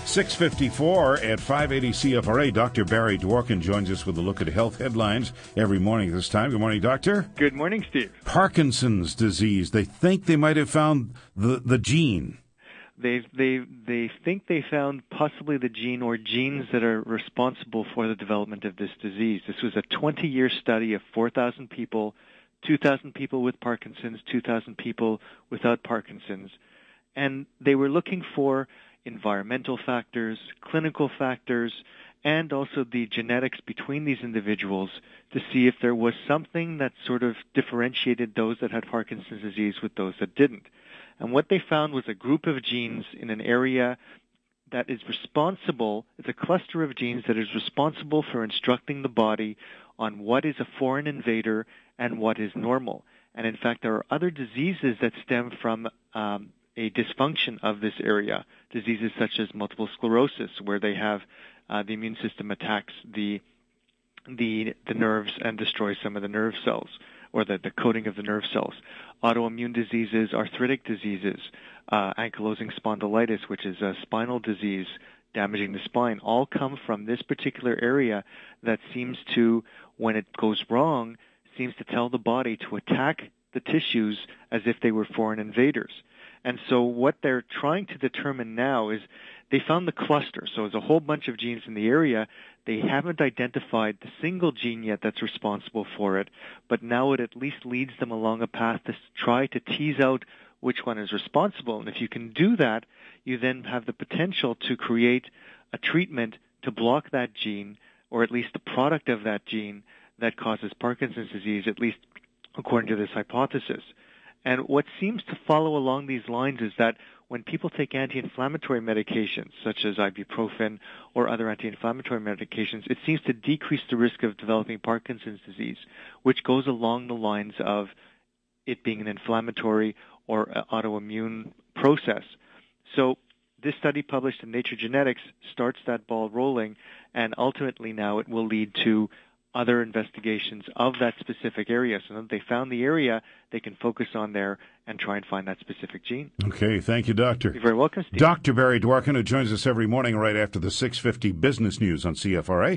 6:54 at 580 CFRA. Dr. Barry Dworkin joins us with a look at health headlines every morning at this time. Good morning, Doctor. Good morning, Steve. Parkinson's disease. They think they might have found the gene. They think they found possibly the gene or genes that are responsible for the development of this disease. This was a 20-year study of 4,000 people, 2,000 people with Parkinson's, 2,000 people without Parkinson's. And they were looking for environmental factors, clinical factors, and also the genetics between these individuals to see if there was something that sort of differentiated those that had Parkinson's disease with those that didn't. And what they found was a group of genes in an area that is responsible, it's a cluster of genes that is responsible for instructing the body on what is a foreign invader and what is normal. And in fact, there are other diseases that stem from a dysfunction of this area, diseases such as multiple sclerosis, where they have the immune system attacks the nerves and destroys some of the nerve cells, or the coating of the nerve cells. Autoimmune diseases, arthritic diseases, ankylosing spondylitis, which is a spinal disease damaging the spine, all come from this particular area that seems to, when it goes wrong, seems to tell the body to attack the tissues as if they were foreign invaders. And so what they're trying to determine now is they found the cluster. So there's a whole bunch of genes in the area. They haven't identified the single gene yet that's responsible for it, but now it at least leads them along a path to try to tease out which one is responsible. And if you can do that, you then have the potential to create a treatment to block that gene, or at least the product of that gene that causes Parkinson's disease, at least according to this hypothesis. And what seems to follow along these lines is that when people take anti-inflammatory medications, such as ibuprofen or other anti-inflammatory medications, it seems to decrease the risk of developing Parkinson's disease, which goes along the lines of it being an inflammatory or autoimmune process. So this study published in Nature Genetics starts that ball rolling, and ultimately now it will lead to other investigations of that specific area. So that they found the area, they can focus on there and try and find that specific gene. Okay, thank you, Doctor. You're very welcome, Steve. Dr. Barry Dworkin, who joins us every morning right after the 6:50 business news on CFRA.